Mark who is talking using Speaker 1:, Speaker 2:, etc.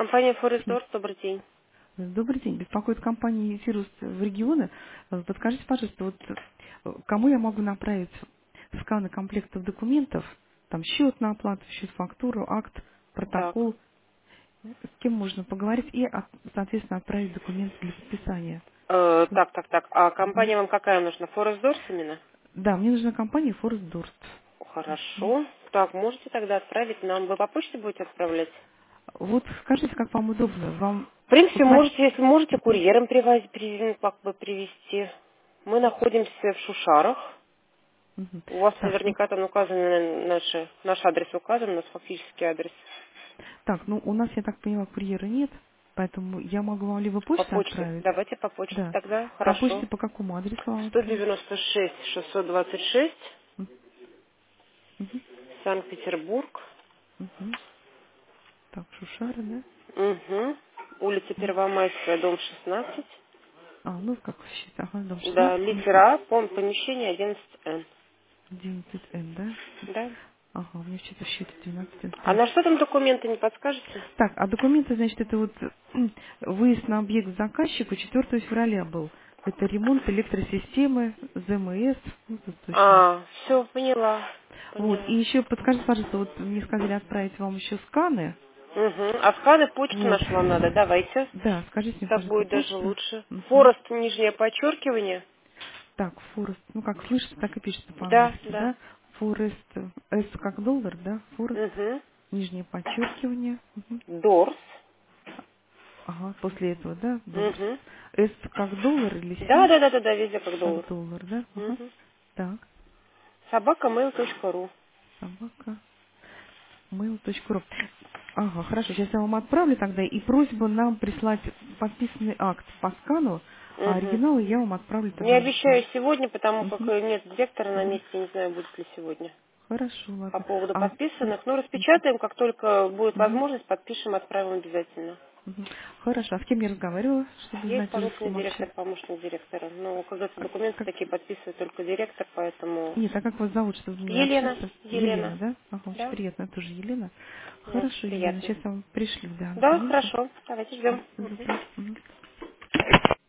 Speaker 1: Компания Форестор, добрый день.
Speaker 2: Добрый день. Беспокоит компания «Сирус» в регионы. Подскажите, пожалуйста, кому я могу направить сканы комплектов документов, там счет на оплату, счет фактуру, акт,
Speaker 1: Так.
Speaker 2: протокол, с кем можно поговорить и, соответственно, отправить документы для подписания.
Speaker 1: Так. А
Speaker 2: Мгм.
Speaker 1: компания вам какая нужна? Форестор именно?
Speaker 2: Да, мне нужна компания «Форест Дорст».
Speaker 1: Хорошо. Так, можете тогда отправить нам. Вы по почте будете отправлять?
Speaker 2: Вот скажите, как вам удобно? Вам
Speaker 1: В принципе,
Speaker 2: вот
Speaker 1: можете, если можете, курьером привезти. Мы находимся в Шушарах.
Speaker 2: Мгм.
Speaker 1: У вас
Speaker 2: Так,
Speaker 1: наверняка там указан наш адрес указан, у нас фактический адрес.
Speaker 2: у нас, я так поняла, курьера нет, поэтому я могу вам либо
Speaker 1: По
Speaker 2: почту
Speaker 1: почте.
Speaker 2: отправить.
Speaker 1: Давайте по почте
Speaker 2: Да.
Speaker 1: тогда.
Speaker 2: По почте
Speaker 1: Хорошо.
Speaker 2: по какому адресу вам отправить?
Speaker 1: 196 626
Speaker 2: Мгм,
Speaker 1: Санкт-Петербург.
Speaker 2: мгм. Так, Шушара, да?
Speaker 1: Угу. Улица
Speaker 2: Мгм.
Speaker 1: Первомайская, дом 16.
Speaker 2: Ну как вы считаете? Ага, дом
Speaker 1: Да,
Speaker 2: 16,
Speaker 1: литера А, помещение 11Н.
Speaker 2: 11Н, да?
Speaker 1: Да.
Speaker 2: Ага, у меня что-то в счете 12Н.
Speaker 1: А
Speaker 2: Так.
Speaker 1: на что там документы, не подскажете?
Speaker 2: Так, а документы, значит, это выезд на объект заказчику 4 февраля был. Это ремонт электросистемы, ЗМС, тут точно.
Speaker 1: А, все, поняла.
Speaker 2: Вот, и
Speaker 1: Поняла.
Speaker 2: еще подскажите, пожалуйста, мне сказали отправить вам еще сканы.
Speaker 1: Угу. А сканы почту
Speaker 2: Вот.
Speaker 1: нашу вам надо, давайте.
Speaker 2: Да, скажите мне,
Speaker 1: Так
Speaker 2: пожалуйста,
Speaker 1: будет даже
Speaker 2: почту.
Speaker 1: лучше.
Speaker 2: Мгм.
Speaker 1: Форест, нижнее подчеркивание.
Speaker 2: Так, Форест, как слышится, так и пишется
Speaker 1: Да,
Speaker 2: по-английски,
Speaker 1: да.
Speaker 2: да? Форест, С как доллар, да? Форест,
Speaker 1: Угу.
Speaker 2: нижнее подчеркивание. Мгм.
Speaker 1: Дорс.
Speaker 2: Ага, после этого, да? Доллар.
Speaker 1: Угу.
Speaker 2: С как доллар или
Speaker 1: Да,
Speaker 2: С
Speaker 1: да, да, да, да, везде как
Speaker 2: как
Speaker 1: доллар.
Speaker 2: доллар, да? Ага.
Speaker 1: Угу.
Speaker 2: Так,
Speaker 1: Собака mail.ru.
Speaker 2: собака, mail.ru. Ага, хорошо, сейчас я вам отправлю тогда и просьбу нам прислать подписанный акт по скану, а
Speaker 1: Угу.
Speaker 2: оригиналы я вам отправлю
Speaker 1: Не
Speaker 2: тогда лично.
Speaker 1: обещаю сегодня, потому как
Speaker 2: Мгм,
Speaker 1: нет директора на
Speaker 2: мгм.
Speaker 1: месте, не знаю, будет ли сегодня.
Speaker 2: Хорошо,
Speaker 1: По
Speaker 2: ладно.
Speaker 1: поводу
Speaker 2: А,
Speaker 1: подписанных. Ну, распечатаем, как только будет
Speaker 2: мгм,
Speaker 1: возможность, подпишем, отправим обязательно.
Speaker 2: мгм. Хорошо, а с кем я разговаривала, чтобы
Speaker 1: Я
Speaker 2: знать уже, с
Speaker 1: исполнительный
Speaker 2: кем
Speaker 1: директор,
Speaker 2: общаться?
Speaker 1: помощник директора. Но, как говорится,
Speaker 2: Как,
Speaker 1: документы
Speaker 2: как...
Speaker 1: такие подписывает только директор, поэтому...
Speaker 2: Нет, а как вас зовут, чтобы мне
Speaker 1: Елена.
Speaker 2: общаться?
Speaker 1: Елена.
Speaker 2: Елена, да? Ага, очень
Speaker 1: Да?
Speaker 2: приятно, тоже Елена.
Speaker 1: Да,
Speaker 2: Хорошо, Елена,
Speaker 1: приятно.
Speaker 2: сейчас я вам пришлю, да,
Speaker 1: Да,
Speaker 2: документы.
Speaker 1: хорошо. Давайте ждем.
Speaker 2: Добро. Мгм.